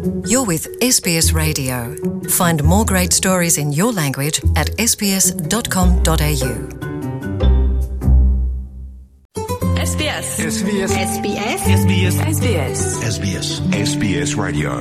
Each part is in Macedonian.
You're with SBS Radio. Find more great stories in your language at sbs.com.au. SBS. SBS. SBS. SBS. SBS. SBS. SBS Radio.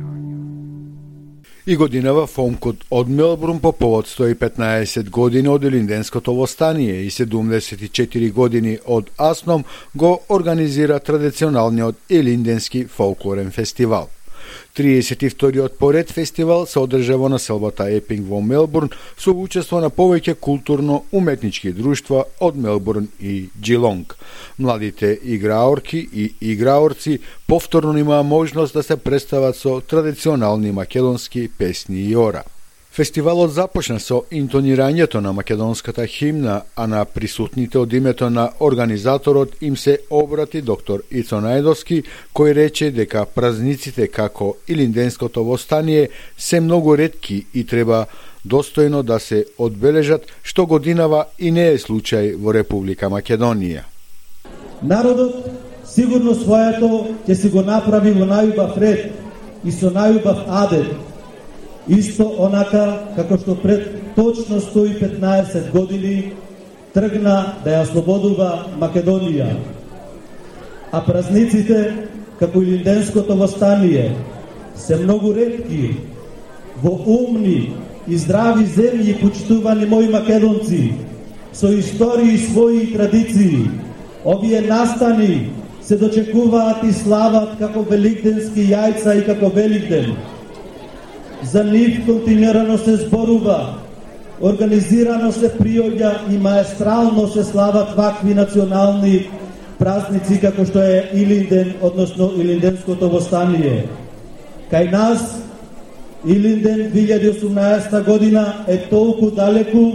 И годинава фонкот од Мелбурн по повод 115 години од Илинденското востание и 74 години од Асном го организира традиционалниот Илинденски фолклорен фестивал. 32-иот поред фестивал се одржа во населбата Епинг во Мелбурн со учество на повеќе културно-уметнички друштва од Мелбурн и Джилонг. Младите играорки и играорци повторно имаа можност да се представат со традиционални македонски песни и ора. Фестивалот започна со интонирањето на македонската химна, а на присутните од името на организаторот им се обрати доктор Ицо Најдовски, кој рече дека празниците како Илинденското востание се многу ретки и треба достојно да се одбележат, што годинава и не е случај во Република Македонија. Народот сигурно своето ќе си го направи во најубав ред и со најубав адет, исто онака како што пред точно 115 години тргна да ја слободува Македонија. А празниците како Илинденското востание се многу ретки во умни и здрави земји почитувани мои македонци, со истории своји и традиции. Овие настани се дочекуваат и слават како великденски јајца и како Великден. За нив континуирано се зборува, организирано се приоѓа и маестрално се слават вакви национални празници како што е Илинден, односно Илинденското востание. Кај нас Илинден 2018 година е толку далеку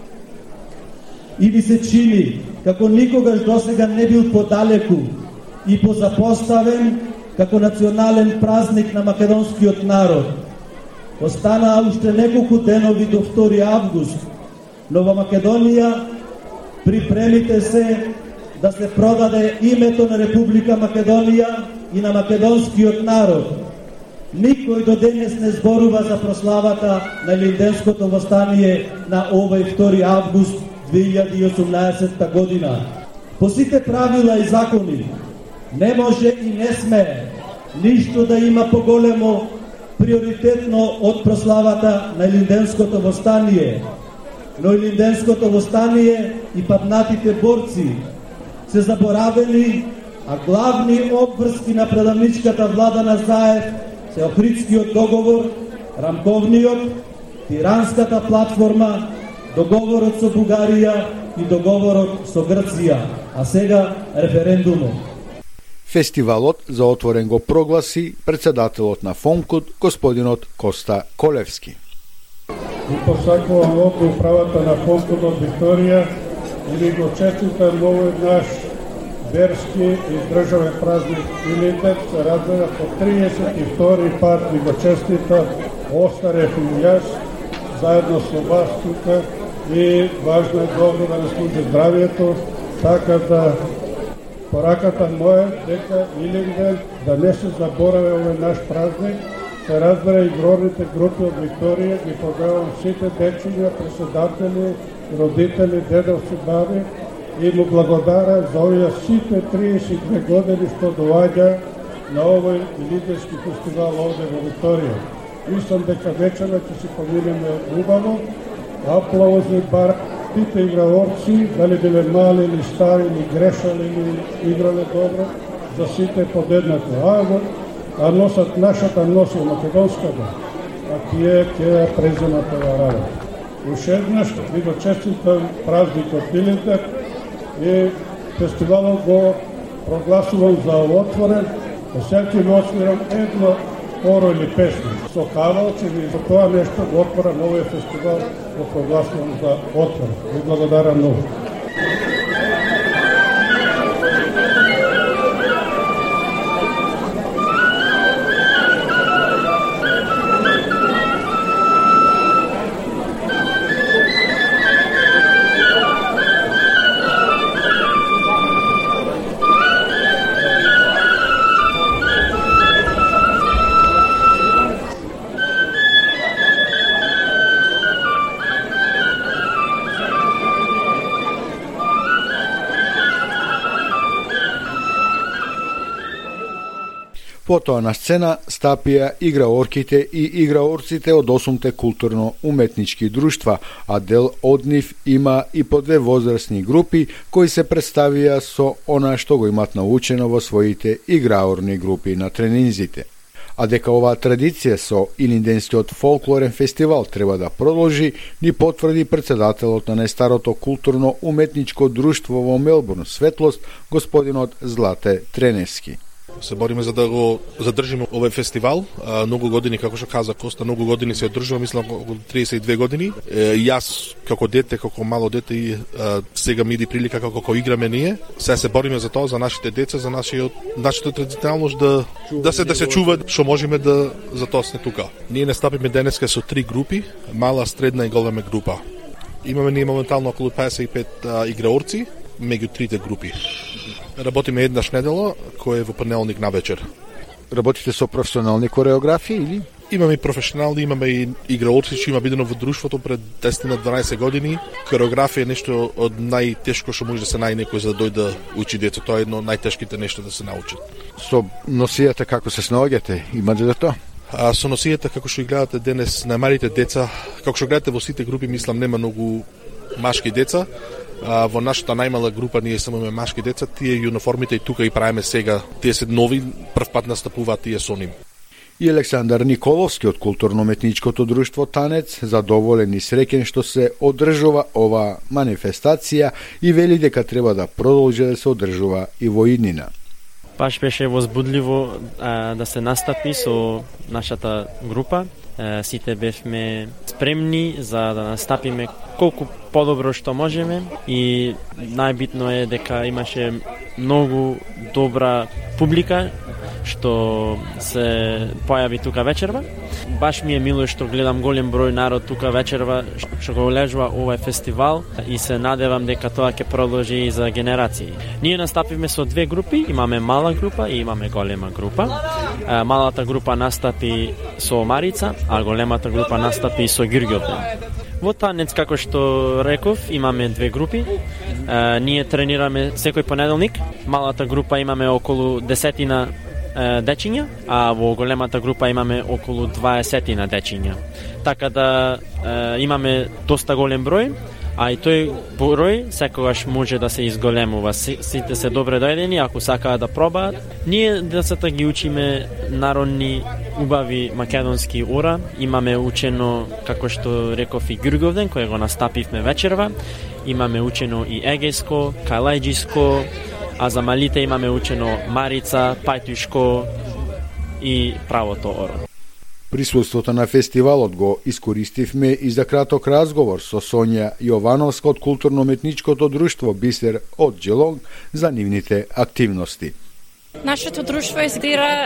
и ми се чини како никогаш досега не бил подалеку и позапоставен како национален празник на македонскиот народ. Останаа уште неколку денови до 2 август, но во Македонија припремите се да се продаде името на Република Македонија и на македонскиот народ. Никој до денес не зборува за прославата на Илинденското востание на овој 2 август 2018 година. По сите правила и закони не може и не смее ништо да има поголемо приоритетно од прославата на Илинденското востание. Но Илинденското востание и паднатите борци се заборавени, а главни обврски на предавничката влада на Заев се Охридскиот договор, рамковниот, тиранската платформа, договорот со Бугарија и договорот со Грција, а сега референдумот. Фестивалот за отворен го прогласи председателот на фонкот, господинот Коста Колевски. И посакувам од управата на фонкот од Викторија и ви го честитам овој наш верски и државен празник Илинден. Се разбира по 32 пат ви го честитам, остарев и јас, заедно со вас тука, и важно е добро да не служи здравието, така да пораката моја дека Илинден да не се забораве овој наш празник. Се разбира и горните групи од Викторија, ги поздравувам сите дечиња, преседатели, родители, дедовци, баби и му благодарам за овие сите 32 години што доаѓа на овој Илинденски фестивал овде во Викторија. Мислам дека вечера ќе се поминеме убаво, аплаузи бар. Сите играорци, дали биле мали или стари, или грешали, или играле добро, за сите подеднакво. А носат нашата носи македонската, а тие ќе преземат ова работа. Уште еднаш ви го честитам празникот Илинден и фестивалот го прогласувам за отворен, а сега ќе ви отсвирам едно оро или песни. Со кавал, че ви за тоа нешто го отворам овој фестивал, го прогласувам за отворен. Ви благодарам многу. Потоа на сцена стапија играорките и играорците од 8 културно-уметнички друштва, а дел од нив има и по 2 возрастни групи кои се представија со она што го имат научено во своите играорни групи на тренинзите. А дека оваа традиција со Илинденскиот фолклорен фестивал треба да продолжи, ни потврди председателот на најстарото културно-уметничко друштво во Мелбурн, Светлост, господинот Злате Треневски. Се бориме за да го задржиме овој фестивал. Многу години, како што каза Коста, многу години се одржува, мислам околу 32 години. Јас како дете, како мало дете и сега ми иди прилика како играме ние. Сега се бориме за тоа, за нашите деца, за нашата традиционалност да се чува што можеме да за тоа сме тука. Ние настапиме денеска со 3 групи, мала, средна и голема група. Имаме ние моментално околу 55 играорци меѓу трите групи. Работиме еднаш недела, кој е во понеделник на вечер. Работите со професионални кореографии или? Имаме и професионални, имаме и играорци, што има бидено во друштвото пред 10 на 12 години. Кореографија е нешто од најтешко што може да се најде некој за да дојде да учи деца. Тоа е едно од најтешките нешто да се научат. Со носијата како се снаоѓате? Имате да тоа? Со носијата, како што ги гледате денес, најмалите деца, како што гледате во сите групи, мислам нема многу машки деца. Во нашата најмала група ние само имаме машки деца, тие униформите и тука и правиме сега, тие се нови, прв пат настапуваат тие со ним. И Александар Николовски од културно-уметничкото друштво Танец задоволен и среќен што се одржува ова манифестација и вели дека треба да продолжи да се одржува и во иднина. Баш беше возбудливо да се настапи со нашата група. Сите бевме спремни за да настапиме колку подобро што можеме и најбитно е дека имаше многу добра публика што се појави тука вечерва. Баш ми е мило што гледам голем број народ тука вечерва што го олежува овој фестивал и се надевам дека тоа ќе продолжи и за генерации. Ние настапивме со 2 групи, имаме мала група и имаме голема група. Малата група настапи со Марица, а големата група настапи со Ѓурѓовден. Во Танец, како што реков, имаме 2 групи. Ние тренираме секој понеделник. Малата група имаме околу 10 дечиња, а во големата група имаме околу 20 дечиња. Така да имаме доста голем број, а и тој број секогаш може да се изголемува. Сите се добре дојдени, ако сакаат да пробаат. Ние децата ги учиме народни убави македонски ора. Имаме учено, како што реков, и Ѓурѓовден, кој го настапивме вечерва. Имаме учено и егејско, калајџиско, а за малите имаме учено Марица, Пајтушко и правото оро. Присуството на фестивалот го искористивме и за краток разговор со Сонја Јовановска од културно-уметничкото друштво Бисер од Джелонг за нивните активности. Нашето друштво екзистира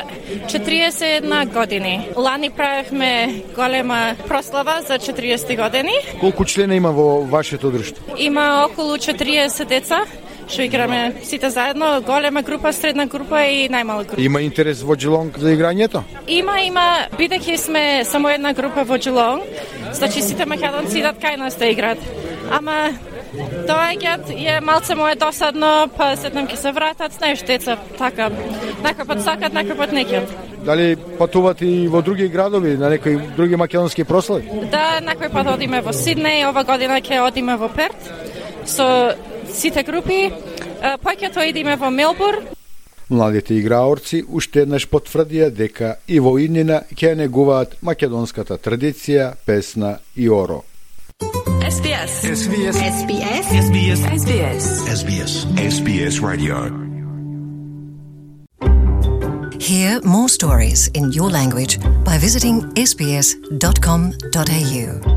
41 години. Лани правихме голема прослава за 40 години. Колку члена има во вашето друштво? Има околу 40 деца. Што играме сите заедно, голема група, средна група и најмала група. Има интерес во Джелонг за играњето? Има, бидејќи сме само една група во Джелонг, значи сите македонци идат кај нас да играат. Ама доаѓаат е малце моје досадно, па сетнам ќе се вратат, знаеш деца, така. Некој пат сакат, некој пат не ќе. Дали патуват и во други градови, на некои други македонски прослави? Да, некој пат одиме во Сиднеј, ова година ќе одиме во Перт. Со сите групи, поќето идеме во Мелбурн. Младите играорци уште еднаш потврдија дека и во иднина ќе негуваат македонската традиција, песна и оро. SBS. SBS. SBS. SBS. SBS. SBS. SBS Radio. Hear more stories in your language by visiting sbs.com.au.